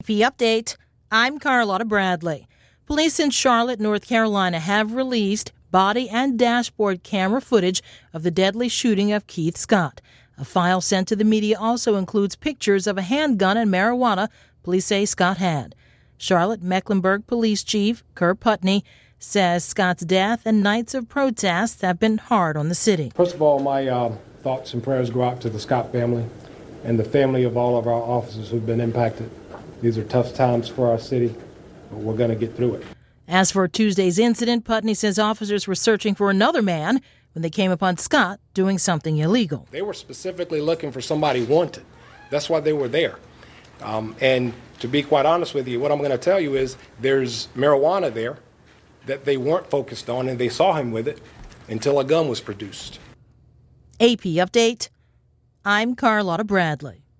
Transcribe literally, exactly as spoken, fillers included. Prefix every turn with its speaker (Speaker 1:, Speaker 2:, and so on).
Speaker 1: P update. I'm Carlotta Bradley. Police in Charlotte, North Carolina have released body and dashboard camera footage of the deadly shooting of Keith Scott. A file sent to the media also includes pictures of a handgun and marijuana police say Scott had. Charlotte Mecklenburg Police Chief Kerr Putney says Scott's death and nights of protests have been hard on the city.
Speaker 2: First of all, my uh, thoughts and prayers go out to the Scott family and the family of all of our officers who've been impacted. These are tough times for our city, but we're going to get through it.
Speaker 1: As for Tuesday's incident, Putney says officers were searching for another man when they came upon Scott doing something illegal.
Speaker 2: They were specifically looking for somebody wanted. That's why they were there. Um, and to be quite honest with you, what I'm going to tell you is there's marijuana there that they weren't focused on, and they saw him with it until a gun was produced.
Speaker 1: A P Update. I'm Carlotta Bradley.